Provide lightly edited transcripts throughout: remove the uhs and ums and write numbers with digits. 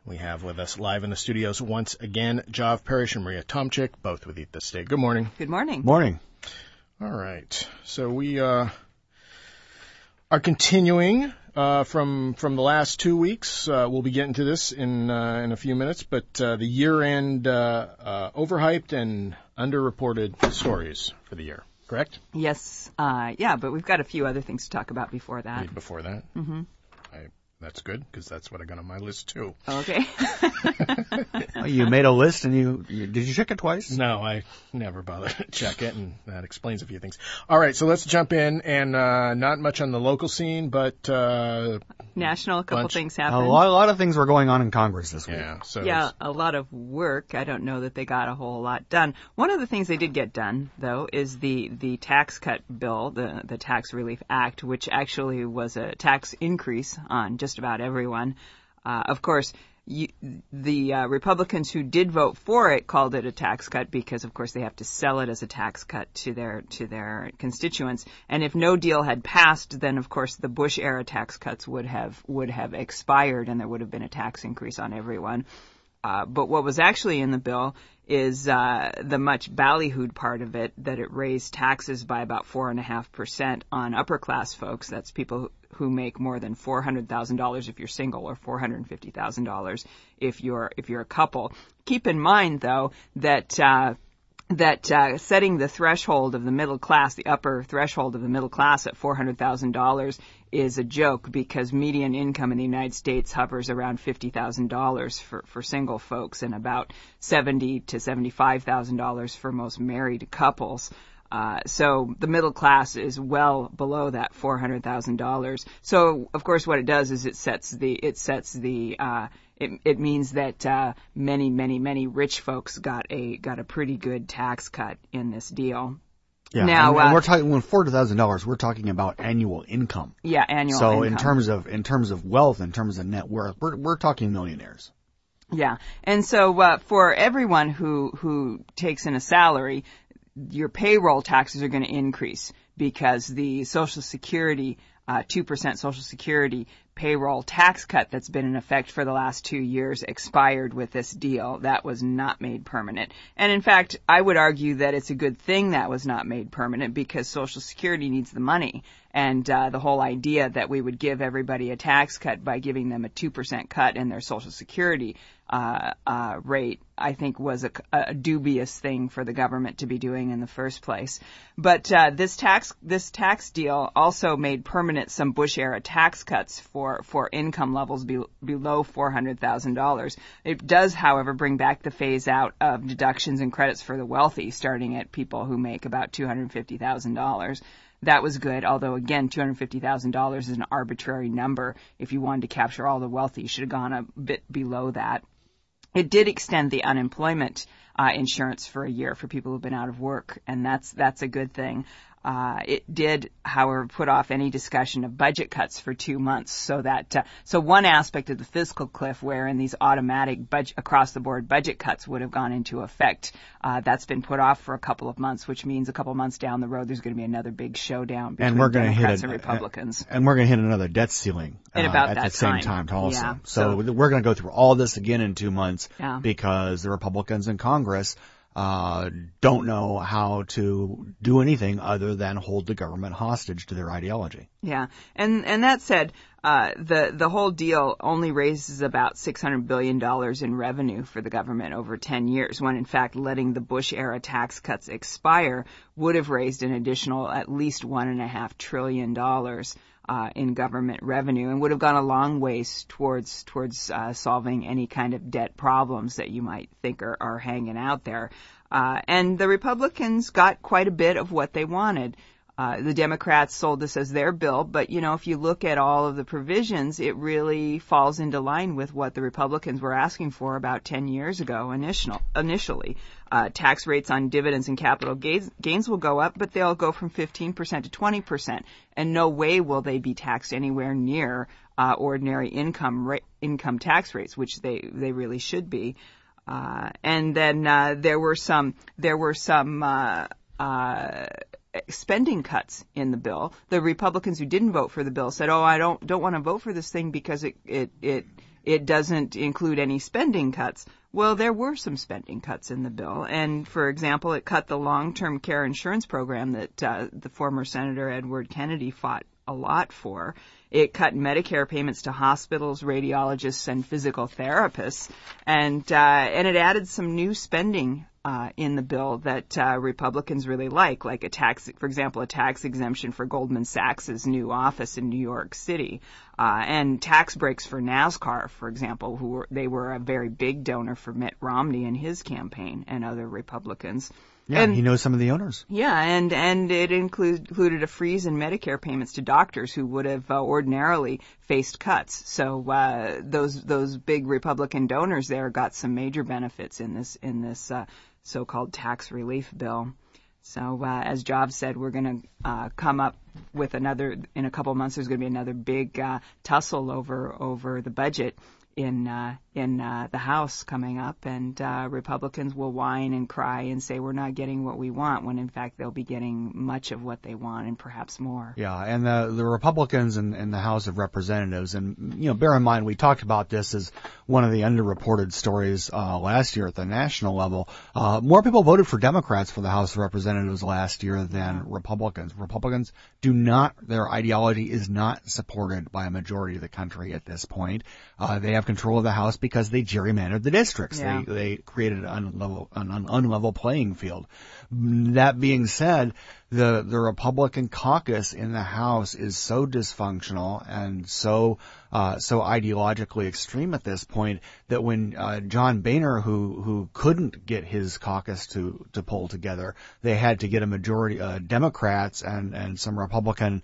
We have with us live in the studios once again, Jov Parrish and Maria Tomczyk, both with Eat This State. Good morning. Good morning. Morning. All right. So we are continuing from the last 2 weeks. We'll be getting to this in a few minutes, but the year-end overhyped and underreported stories for the year, correct? Yes. But we've got a few other things to talk about before that. Before that? Mm-hmm. That's good, because that's what I got on my list, too. Okay. You made a list, and did you check it twice? No, I never bothered to check it, and that explains a few things. All right, so let's jump in, and not much on the local scene, but national, a couple things happened. A lot of things were going on in Congress this week. Yeah, a lot of work. I don't know that they got a whole lot done. One of the things they did get done, though, is the tax cut bill, the Tax Relief Act, which actually was a tax increase on just about everyone. Of course, the Republicans who did vote for it called it a tax cut because, of course, they have to sell it as a tax cut to their constituents. And if no deal had passed, then, of course, the Bush-era tax cuts would have expired and there would have been a tax increase on everyone. But what was actually in the bill is the much ballyhooed part of it, that it raised taxes by about 4.5% on upper-class folks. That's people who make more than $400,000 if you're single, or $450,000 if you're a couple. Keep in mind, though, that setting the threshold of the middle class, the upper threshold of the middle class at $400,000 is a joke, because median income in the United States hovers around $50,000 for single folks and about $70,000 to $75,000 for most married couples. So the middle class is well below that $400,000. So of course what it does is it means that many rich folks got a pretty good tax cut in this deal. Yeah, now and we're talking, when $400,000, we're talking about annual income. Yeah, annual income. So in terms of wealth, in terms of net worth, we're talking millionaires. Yeah, and so for everyone who takes in a salary, your payroll taxes are going to increase because the Social Security 2% Social Security payroll tax cut that's been in effect for the last 2 years expired with this deal. That was not made permanent. And in fact, I would argue that it's a good thing that was not made permanent, because Social Security needs the money. And the whole idea that we would give everybody a tax cut by giving them a 2% cut in their Social Security rate, I think was a dubious thing for the government to be doing in the first place. But this tax deal also made permanent some Bush-era tax cuts for income levels below $400,000. It does, however, bring back the phase out of deductions and credits for the wealthy, starting at people who make about $250,000. That was good, although, again, $250,000 is an arbitrary number. If you wanted to capture all the wealthy, you should have gone a bit below that. It did extend the unemployment insurance for a year for people who've been out of work, and that's a good thing. It did, however, put off any discussion of budget cuts for 2 months, so one aspect of the fiscal cliff, wherein these automatic across-the-board budget cuts would have gone into effect, that's been put off for a couple of months, which means a couple of months down the road there's going to be another big showdown between Democrats and Republicans. And we're going to hit another debt ceiling at the same time also. Yeah, so we're going to go through all this again in 2 months, because the Republicans in Congress don't know how to do anything other than hold the government hostage to their ideology. Yeah, and that said, the whole deal only raises about $600 billion in revenue for the government over 10 years, when in fact letting the Bush-era tax cuts expire would have raised an additional at least $1.5 trillion in government revenue, and would have gone a long ways towards solving any kind of debt problems that you might think are hanging out there. And the Republicans got quite a bit of what they wanted. The Democrats sold this as their bill, but, if you look at all of the provisions, it really falls into line with what the Republicans were asking for about 10 years ago initially. Tax rates on dividends and capital gains will go up, but they'll go from 15% to 20%, and no way will they be taxed anywhere near ordinary income tax rates, which they really should be. And then there were some spending cuts in the bill. The Republicans who didn't vote for the bill said, "Oh, I don't want to vote for this thing because it it doesn't include any spending cuts. Well, there were some spending cuts in the bill. And, for example, it cut the long-term care insurance program that the former Senator Edward Kennedy fought a lot for. It cut Medicare payments to hospitals, radiologists, and physical therapists. And it added some new spending in the bill that Republicans really like a tax, for example, a tax exemption for Goldman Sachs' new office in New York City, and tax breaks for NASCAR, for example, they were a very big donor for Mitt Romney in his campaign and other Republicans. Yeah, and he knows some of the owners. Yeah, and it included a freeze in Medicare payments to doctors who would have ordinarily faced cuts. So those big Republican donors there got some major benefits in this so-called tax relief bill. So as Job said, we're going to come up with another, in a couple of months, there's going to be another big tussle over the budget in the House coming up, and Republicans will whine and cry and say we're not getting what we want, when in fact they'll be getting much of what they want and perhaps more. Yeah, and the Republicans in the House of Representatives, and bear in mind we talked about this as one of the underreported stories last year at the national level. More people voted for Democrats for the House of Representatives last year than Republicans. Republicans their ideology is not supported by a majority of the country at this point. They have control of the House because they gerrymandered the districts. Yeah. They created an unlevel playing field. That being said, the Republican caucus in the House is so dysfunctional and so ideologically extreme at this point that when John Boehner, who couldn't get his caucus to pull together, they had to get a majority Democrats and some Republican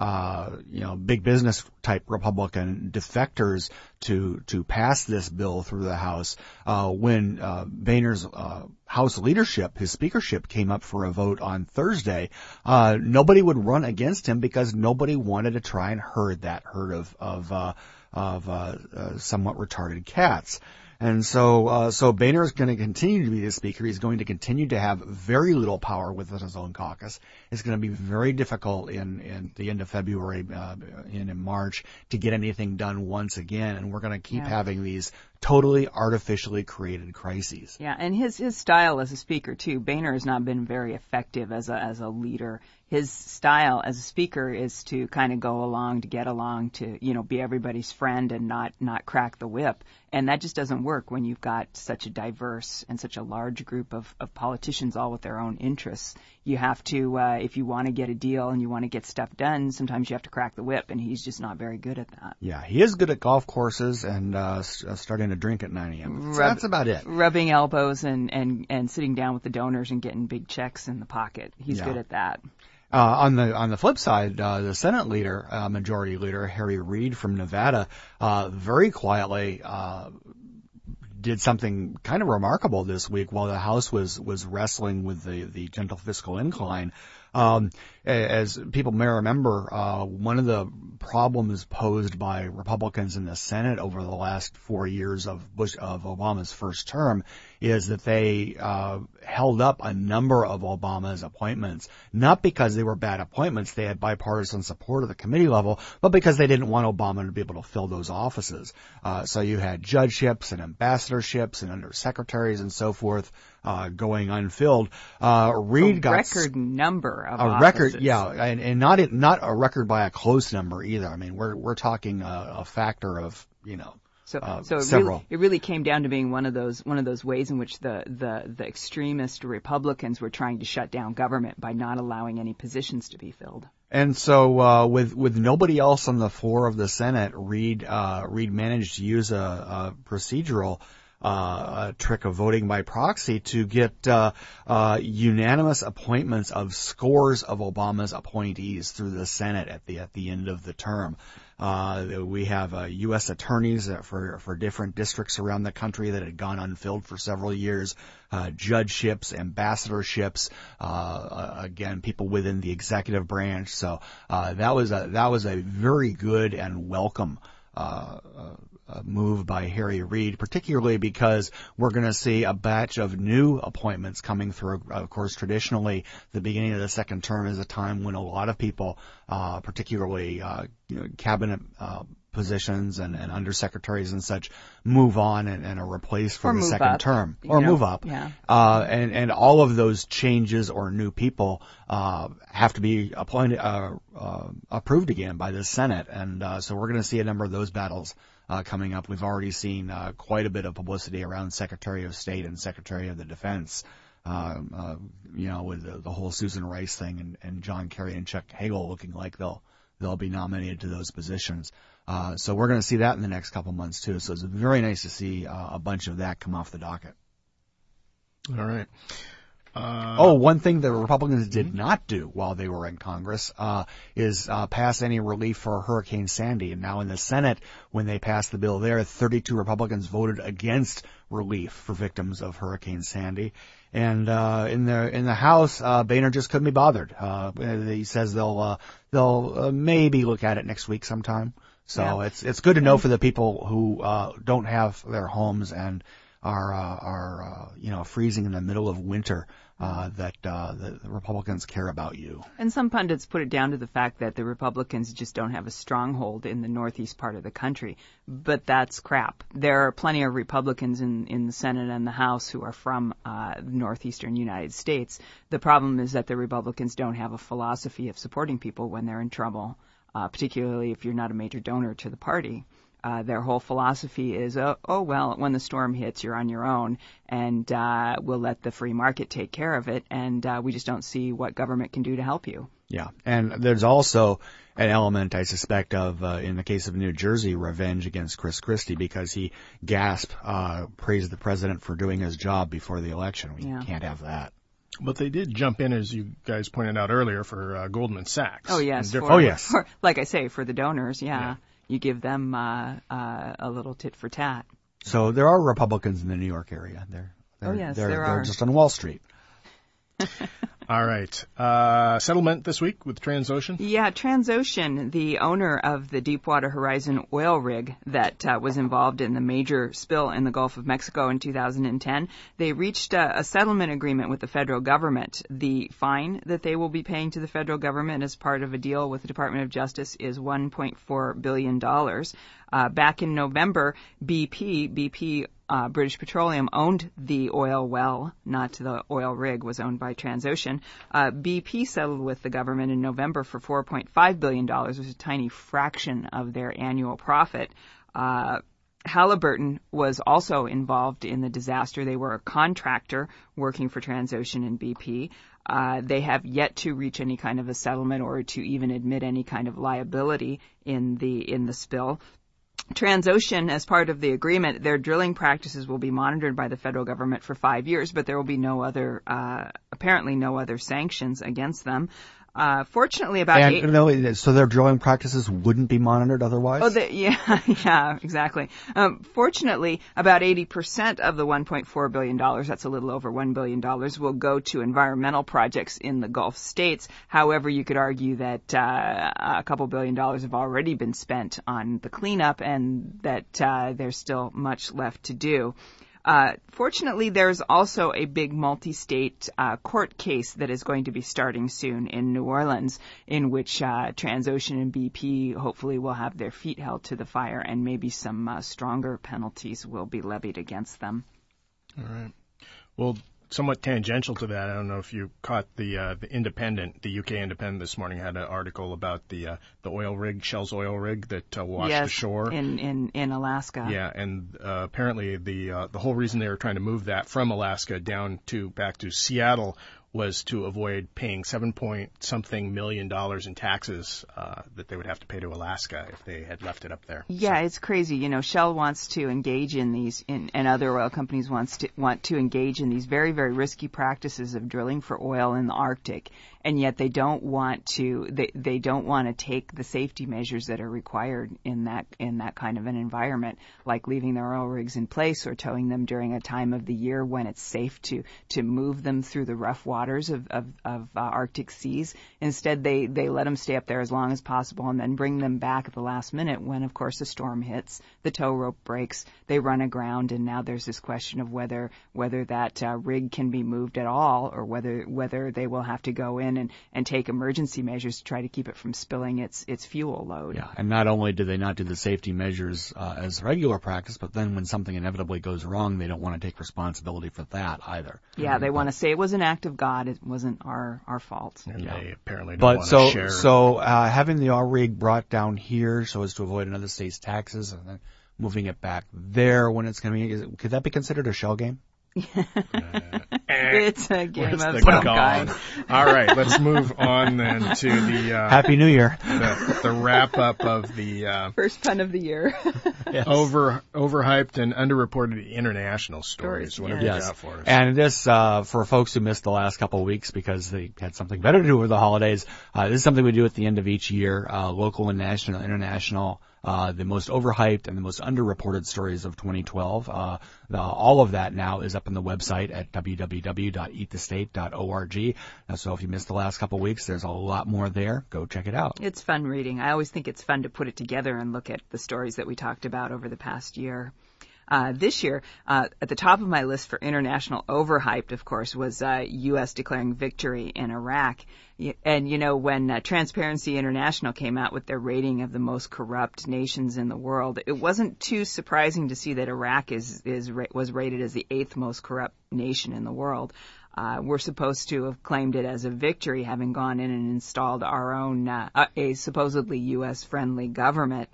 big business type Republican defectors to pass this bill through the House. When Boehner's House leadership, his speakership, came up for a vote on Thursday, nobody would run against him because nobody wanted to try and herd that herd of somewhat retarded cats. And so Boehner is going to continue to be the speaker. He's going to continue to have very little power within his own caucus. It's going to be very difficult in the end of February, in March, to get anything done once again. And we're going to keep having these totally artificially created crises. Yeah, and his style as a speaker too. Boehner has not been very effective as a leader. His style as a speaker is to kind of go along, to get along, to be everybody's friend and not crack the whip. And that just doesn't work when you've got such a diverse and such a large group of politicians, all with their own interests. You have to, if you want to get a deal and you want to get stuff done, sometimes you have to crack the whip, and he's just not very good at that. Yeah, he is good at golf courses and starting to drink at 9 a.m. So that's about it. Rubbing elbows and sitting down with the donors and getting big checks in the pocket. He's good at that. On the flip side, the Senate leader, Majority Leader Harry Reid from Nevada, very quietly did something kind of remarkable this week while the House was wrestling with the gentle fiscal incline. As people may remember, one of the problems posed by Republicans in the Senate over the last 4 years of Obama's first term is that they held up a number of Obama's appointments, not because they were bad appointments, they had bipartisan support at the committee level, but because they didn't want Obama to be able to fill those offices. So you had judgeships and ambassadorships and undersecretaries and so forth going unfilled. Reid got record number of a offices. Record, yeah, and not a record by a close number either. I mean, we're talking a factor of several. It really came down to being one of those ways in which the extremist Republicans were trying to shut down government by not allowing any positions to be filled. And so, with nobody else on the floor of the Senate, Reid managed to use a procedural trick of voting by proxy to get unanimous appointments of scores of Obama's appointees through the Senate at the end of the term. We have U.S. attorneys for different districts around the country that had gone unfilled for several years, judgeships, ambassadorships, again, people within the executive branch. So that was a very good and welcome move by Harry Reid, particularly because we're going to see a batch of new appointments coming through. Of course, traditionally, the beginning of the second term is a time when a lot of people, particularly cabinet positions and undersecretaries and such move on and are replaced for the second term or move up. Yeah. And all of those changes or new people have to be appointed, approved again by the Senate. And so we're going to see a number of those battles coming up. We've already seen quite a bit of publicity around Secretary of State and Secretary of the Defense. With the whole Susan Rice thing and John Kerry and Chuck Hagel looking like they'll be nominated to those positions. So we're going to see that in the next couple months too. So it's very nice to see a bunch of that come off the docket. All right. One thing the Republicans did not do while they were in Congress is pass any relief for Hurricane Sandy. And now in the Senate, when they passed the bill there, 32 Republicans voted against relief for victims of Hurricane Sandy. And in the House, Boehner just couldn't be bothered. He says they'll maybe look at it next week sometime. So it's good to know for the people who don't have their homes and are freezing in the middle of winter that the Republicans care about you. And some pundits put it down to the fact that the Republicans just don't have a stronghold in the northeast part of the country. But that's crap. There are plenty of Republicans in the Senate and the House who are from the northeastern United States. The problem is that the Republicans don't have a philosophy of supporting people when they're in trouble, particularly if you're not a major donor to the party. Their whole philosophy is, well, when the storm hits, you're on your own, and we'll let the free market take care of it, and we just don't see what government can do to help you. Yeah, and there's also an element, I suspect, of, in the case of New Jersey, revenge against Chris Christie because he praised the president for doing his job before the election. We can't have that. But they did jump in, as you guys pointed out earlier, for Goldman Sachs. Oh, yes. For, like I say, for the donors, yeah. You give them a little tit for tat. So there are Republicans in the New York area. There are. They're just on Wall Street. All right. Settlement this week with Transocean? Yeah, Transocean, the owner of the Deepwater Horizon oil rig that was involved in the major spill in the Gulf of Mexico in 2010, they reached a settlement agreement with the federal government. The fine that they will be paying to the federal government as part of a deal with the Department of Justice is $1.4 billion. Back in November, BP, British Petroleum, owned the oil well, not the oil rig, was owned by Transocean. BP settled with the government in November for $4.5 billion, which is a tiny fraction of their annual profit. Halliburton was also involved in the disaster. They were a contractor working for Transocean and BP. They have yet to reach any kind of a settlement or to even admit any kind of liability in the spill. Transocean, as part of the agreement, their drilling practices will be monitored by the federal government for 5 years, but there will be apparently no other sanctions against them. Fortunately, so their drilling practices wouldn't be monitored otherwise? Yeah, exactly. Fortunately, about 80% of the $1.4 billion, that's a little over $1 billion, will go to environmental projects in the Gulf states. However, you could argue that a couple $1 billion have already been spent on the cleanup and that there's still much left to do. Fortunately, there's also a big multi-state court case that is going to be starting soon in New Orleans, in which Transocean and BP hopefully will have their feet held to the fire, and maybe some stronger penalties will be levied against them. All right. Well, somewhat tangential to that, I don't know if you caught the Independent, the UK Independent this morning had an article about the oil rig, Shell's oil rig that washed ashore in Alaska. Yeah, and apparently the whole reason they were trying to move that from Alaska back to Seattle was to avoid paying $7-something million in taxes that they would have to pay to Alaska if they had left it up there. Yeah, It's crazy. You know, Shell wants to engage in these, and other oil companies want to engage in these very, very risky practices of drilling for oil in the Arctic, and yet they don't want to. They don't want to take the safety measures that are required in that kind of an environment, like leaving their oil rigs in place or towing them during a time of the year when it's safe to move them through the rough waters of Arctic seas. Instead, they let them stay up there as long as possible and then bring them back at the last minute when, of course, a storm hits, the tow rope breaks, they run aground, and now there's this question of whether that rig can be moved at all, or whether they will have to go in in and take emergency measures to try to keep it from spilling its fuel load. Yeah, and not only do they not do the safety measures as regular practice, but then when something inevitably goes wrong, they don't want to take responsibility for that either. Yeah, they want to say it was an act of God. It wasn't our fault. And they apparently don't want to share. So having the rig brought down here so as to avoid another state's taxes and then moving it back there when it's coming, could that be considered a shell game? It's a game of some kind. All right, let's move on then to the Happy New Year. The wrap up of the first pun of the year. Yes. Overhyped and underreported international stories. What have you got for us? And this for folks who missed the last couple of weeks because they had something better to do over the holidays. This is something we do at the end of each year. Local and national, international. The most overhyped and the most underreported stories of 2012. All of that now is up on the website at www.eatthestate.org. So if you missed the last couple of weeks, there's a lot more there. Go check it out. It's fun reading. I always think it's fun to put it together and look at the stories that we talked about over the past year. This year, at the top of my list for international overhyped, of course, was U.S. declaring victory in Iraq. And, when Transparency International came out with their rating of the most corrupt nations in the world, it wasn't too surprising to see that Iraq was rated as the 8th most corrupt nation in the world. We're supposed to have claimed it as a victory, having gone in and installed our own, a supposedly U.S.-friendly government.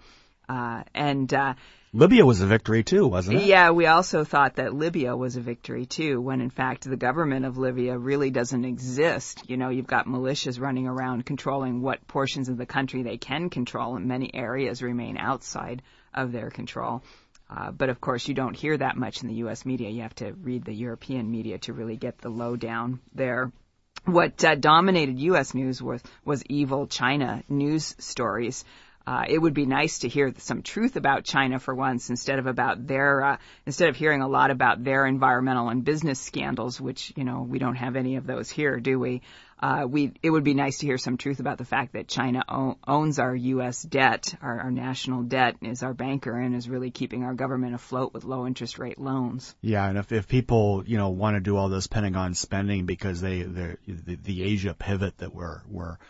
Libya was a victory too, wasn't it? Yeah, we also thought that Libya was a victory too, when in fact the government of Libya really doesn't exist. You've got militias running around controlling what portions of the country they can control, and many areas remain outside of their control. But of course you don't hear that much in the U.S. media. You have to read the European media to really get the lowdown there. What dominated U.S. news was evil China news stories. It would be nice to hear some truth about China for once, instead of hearing a lot about their environmental and business scandals, which, we don't have any of those here, do we? It would be nice to hear some truth about the fact that China owns our U.S. debt, our national debt, is our banker, and is really keeping our government afloat with low interest rate loans. Yeah, and if people want to do all this Pentagon spending because the Asia pivot that we're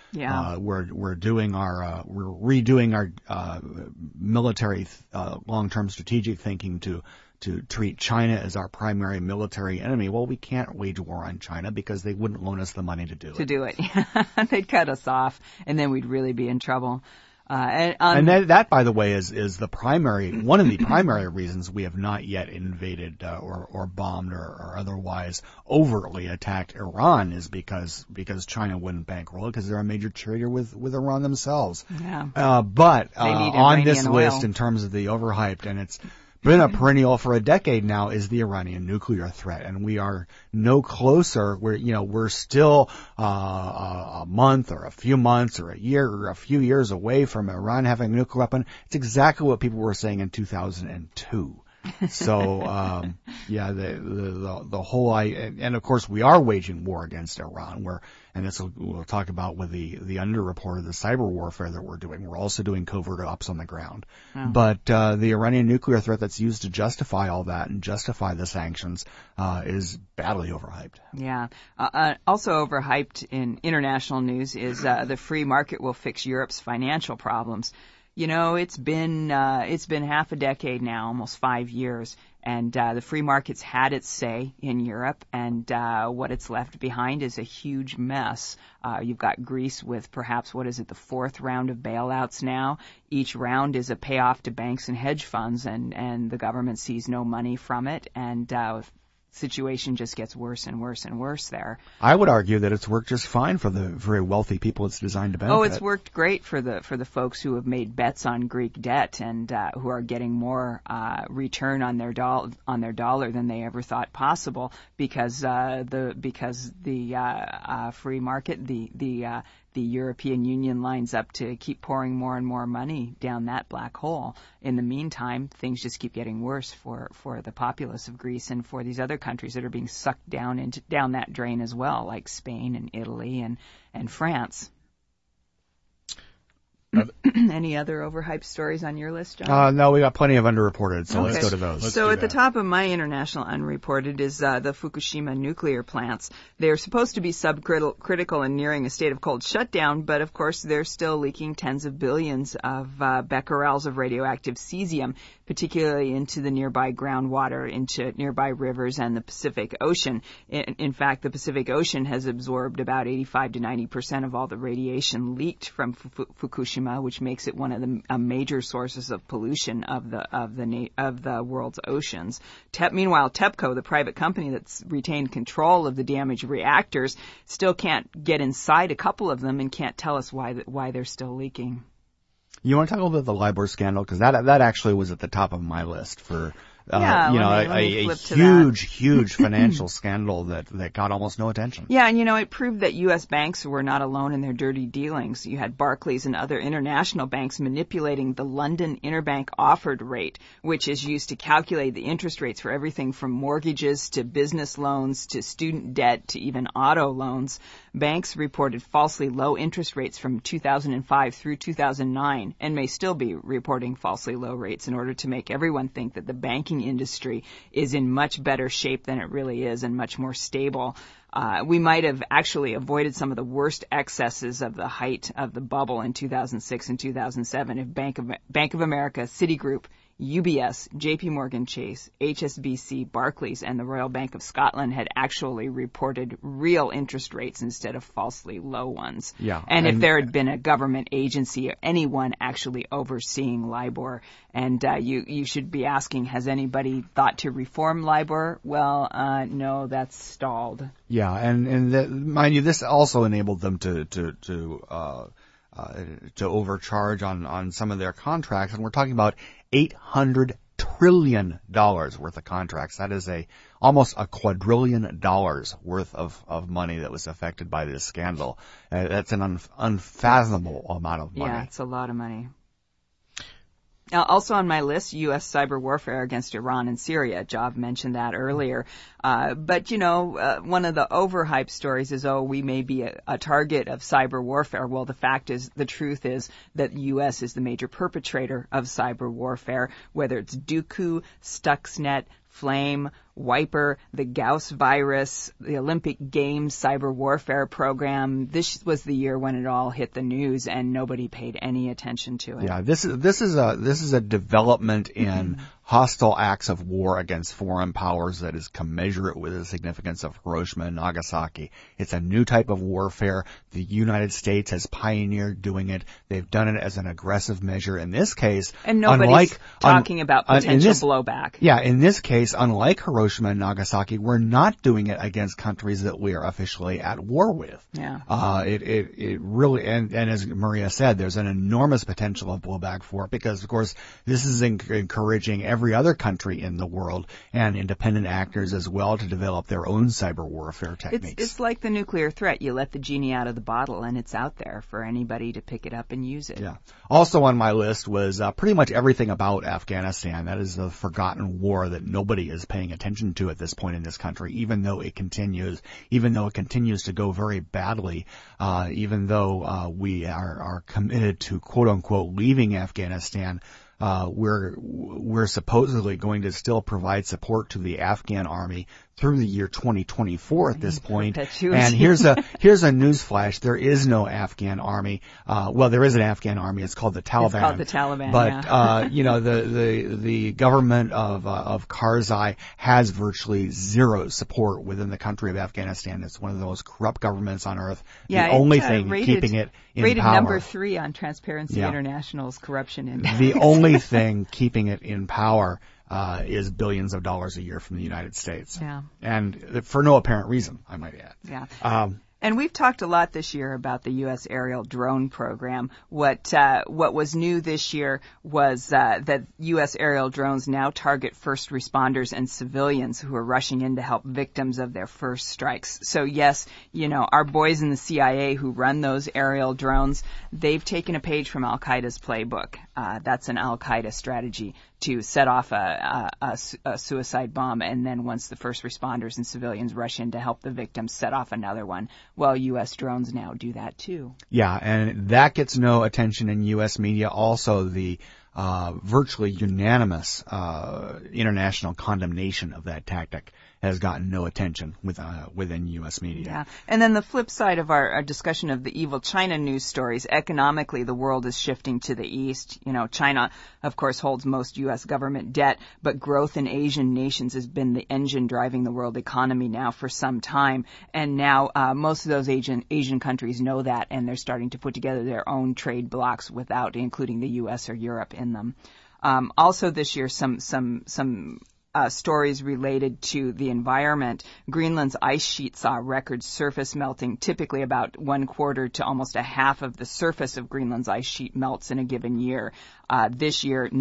redoing our military long-term strategic thinking to treat China as our primary military enemy. Well, we can't wage war on China because they wouldn't loan us the money to do it. They'd cut us off, and then we'd really be in trouble. And that, by the way, is one of the primary reasons we have not yet invaded or bombed or otherwise overtly attacked Iran is because China wouldn't bankroll it because they're a major trader with Iran themselves. Yeah. But on this list, in terms of the overhyped, and it's been a perennial for a decade now, is the Iranian nuclear threat, and we are no closer. We're still a month or a few months or a year or a few years away from Iran having a nuclear weapon. It's exactly what people were saying in 2002. So, the whole, and of course we are waging war against Iran, and this we'll talk about with the underreported, the cyber warfare that we're doing. We're also doing covert ops on the ground. Oh. But, the Iranian nuclear threat that's used to justify all that and justify the sanctions, is badly overhyped. Yeah. Also overhyped in international news is, the free market will fix Europe's financial problems. It's been half a decade now, almost 5 years, and the free market's had its say in Europe, and what it's left behind is a huge mess. You've got Greece with perhaps, the fourth round of bailouts now. Each round is a payoff to banks and hedge funds, and the government sees no money from it, and situation just gets worse and worse and worse there. I would argue that it's worked just fine for the very wealthy people it's designed to benefit. Oh, it's worked great for the folks who have made bets on Greek debt and who are getting more return on their dollar than they ever thought possible because the free market, the European Union lines up to keep pouring more and more money down that black hole. In the meantime, things just keep getting worse for the populace of Greece and for these other countries that are being sucked down that drain as well, like Spain and Italy and France. Any other overhyped stories on your list, John? No, we got plenty of underreported, so let's go to those. So at the top of my international unreported is the Fukushima nuclear plants. They're supposed to be subcritical and nearing a state of cold shutdown, but of course they're still leaking tens of billions of becquerels of radioactive cesium, particularly into the nearby groundwater, into nearby rivers and the Pacific Ocean. In fact, the Pacific Ocean has absorbed about 85 to 90% of all the radiation leaked from Fukushima, which makes it one of the major sources of pollution of the world's oceans. Meanwhile, TEPCO, the private company that's retained control of the damaged reactors, still can't get inside a couple of them and can't tell us why they're still leaking. You want to talk a little bit about the LIBOR scandal? Because that actually was at the top of my list for a huge financial scandal that got almost no attention. Yeah, and it proved that U.S. banks were not alone in their dirty dealings. You had Barclays and other international banks manipulating the London Interbank Offered Rate, which is used to calculate the interest rates for everything from mortgages to business loans to student debt to even auto loans. Banks reported falsely low interest rates from 2005 through 2009 and may still be reporting falsely low rates in order to make everyone think that the banking industry is in much better shape than it really is and much more stable. We might have actually avoided some of the worst excesses of the height of the bubble in 2006 and 2007 if Bank of America, Citigroup, UBS, JP Morgan Chase, HSBC, Barclays, and the Royal Bank of Scotland had actually reported real interest rates instead of falsely low ones. Yeah. And if there had been a government agency or anyone actually overseeing LIBOR, and you should be asking, has anybody thought to reform LIBOR? Well, no, that's stalled. Yeah, and mind you, this also enabled them to overcharge on some of their contracts, and we're talking about $800 trillion worth of contracts. That is almost a quadrillion dollars worth of money that was affected by this scandal. That's an unfathomable amount of money. Yeah, it's a lot of money. Also on my list, U.S. cyber warfare against Iran and Syria. Job mentioned that earlier. But one of the overhyped stories is, we may be a target of cyber warfare. Well, the truth is that the U.S. is the major perpetrator of cyber warfare, whether it's Dooku, Stuxnet, Flame, Wiper, the Gauss virus, the Olympic Games cyber warfare program. This was the year when it all hit the news and nobody paid any attention to it. Yeah, this is a development in hostile acts of war against foreign powers that is commensurate with the significance of Hiroshima and Nagasaki. It's a new type of warfare. The United States has pioneered doing it. They've done it as an aggressive measure in this case. And nobody's talking about potential blowback. Yeah, in this case, unlike Hiroshima and Nagasaki, we're not doing it against countries that we are officially at war with. Yeah. It really, and as Maria said, there's an enormous potential of blowback for it because, of course, this is encouraging every other country in the world and independent actors as well to develop their own cyber warfare techniques. It's like the nuclear threat. You let the genie out of the bottle and it's out there for anybody to pick it up and use it. Yeah. Also on my list was pretty much everything about Afghanistan. That is the forgotten war that nobody is paying attention to at this point in this country, even though it continues to go very badly, even though we are committed to quote unquote leaving Afghanistan. We're supposedly going to still provide support to the Afghan army through the year 2024 at this point. And here's a newsflash. There is no Afghan army. Well, there is an Afghan army. It's called the Taliban. It's called the Taliban, but, yeah. The government of Karzai has virtually zero support within the country of Afghanistan. It's one of the most corrupt governments on earth. Yeah, the only thing keeping it in rated power. number 3 on Transparency International's corruption index. The only thing keeping it in power is billions of dollars a year from the United States. Yeah. And for no apparent reason, I might add. Yeah. And we've talked a lot this year about the U.S. aerial drone program. What was new this year was that U.S. aerial drones now target first responders and civilians who are rushing in to help victims of their first strikes. So yes, our boys in the CIA who run those aerial drones, they've taken a page from Al-Qaeda's playbook. that's an Al-Qaeda strategy to set off a suicide bomb, and then once the first responders and civilians rush in to help the victims, set off another one. Well, U.S. drones now do that too. Yeah, and that gets no attention in U.S. media. Also, the virtually unanimous international condemnation of that tactic has gotten no attention within U.S. media. Yeah, and then the flip side of our discussion of the evil China news stories, economically, the world is shifting to the east. You know, China, of course, holds most U.S. government debt, but growth in Asian nations has been the engine driving the world economy now for some time. And now most of those Asian countries know that, and they're starting to put together their own trade blocs without including the U.S. or Europe in them. Also this year, some stories related to the environment. Greenland's ice sheet saw record surface melting. Typically about 1/4 to almost a half of the surface of Greenland's ice sheet melts in a given year. This year,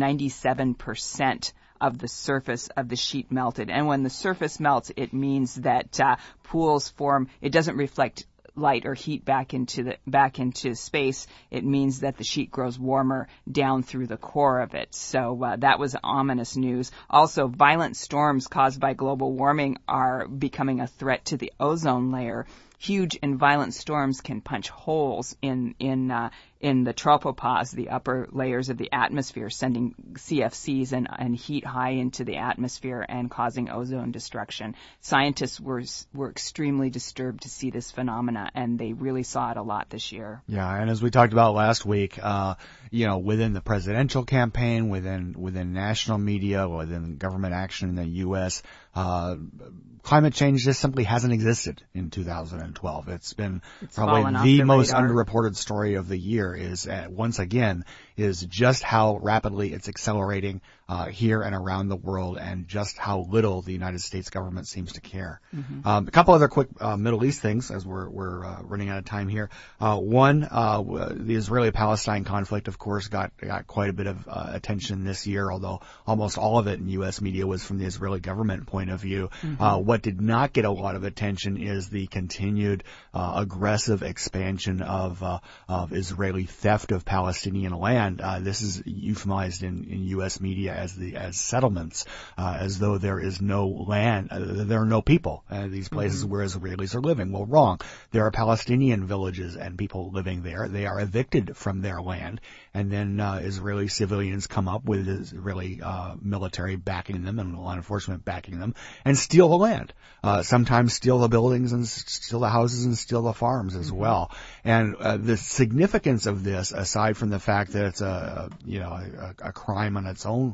97% of the surface of the sheet melted. And when the surface melts, it means that pools form. It doesn't reflect light or heat back into space. It means that the sheet grows warmer down through the core of it. So that was ominous news. Also, violent storms caused by global warming are becoming a threat to the ozone layer. Huge and violent storms can punch holes in the tropopause, the upper layers of the atmosphere, sending CFCs and heat high into the atmosphere and causing ozone destruction. Scientists were extremely disturbed to see this phenomena, and they really saw it a lot this year. Yeah, and as we talked about last week, within the presidential campaign, within national media, within government action in the U.S., climate change just simply hasn't existed in 2012. It's probably the most underreported story of the year once again just how rapidly it's accelerating here and around the world, and just how little the United States government seems to care. Mm-hmm. A couple other quick Middle East things as we're running out of time here. One, the Israeli-Palestine conflict, of course, got quite a bit of attention this year, although almost all of it in U.S. media was from the Israeli government point of view. Mm-hmm. What did not get a lot of attention is the continued aggressive expansion of Israeli theft of Palestinian land. This is euphemized in U.S. media as settlements, as though there is no land, there are no people, these places where Israelis are living. Well, wrong. There are Palestinian villages and people living there. They are evicted from their land, and then Israeli civilians come up with Israeli military backing them and law enforcement backing them and steal the land. Sometimes steal the buildings and steal the houses and steal the farms as well. And the significance of this, aside from the fact that it's a crime on its own,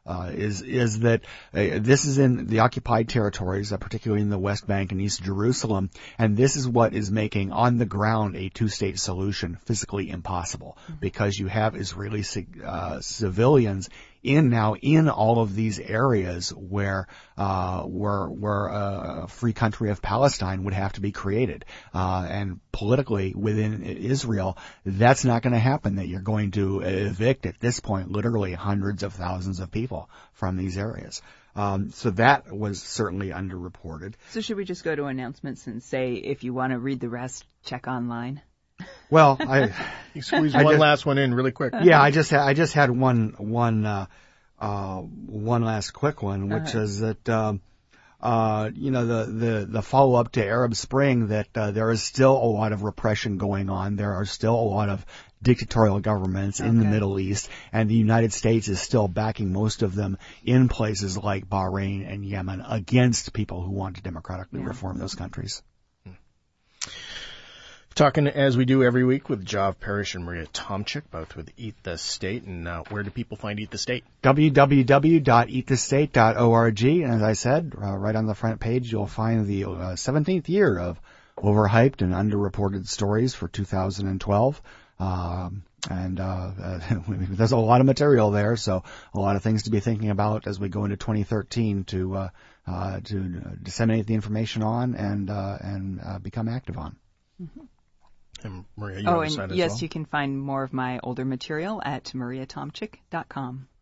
is that this is in the occupied territories, particularly in the West Bank and East Jerusalem, and this is what is making on the ground a two-state solution physically impossible, because you have Israeli civilians in all of these areas where a free country of Palestine would have to be created. And politically within Israel, that's not going to happen, that you're going to evict at this point literally hundreds of thousands of people from these areas. So that was certainly underreported. So should we just go to announcements and say, if you want to read the rest, check online? Well, you squeeze one last one in really quick. Yeah, I just had one last quick one, which is that the follow up to Arab Spring, that there is still a lot of repression going on. There are still a lot of dictatorial governments in the Middle East, and the United States is still backing most of them in places like Bahrain and Yemen against people who want to democratically reform those countries. Talking, as we do every week, with Jav Parrish and Maria Tomchik, both with Eat the State. And where do people find Eat the State? www.eatthestate.org. And as I said, right on the front page, you'll find the 17th year of overhyped and underreported stories for 2012. There's a lot of material there, so a lot of things to be thinking about as we go into 2013 to disseminate the information on and become active on. Mm-hmm. And Maria, you yes, well? You can find more of my older material at mariatomchik.com.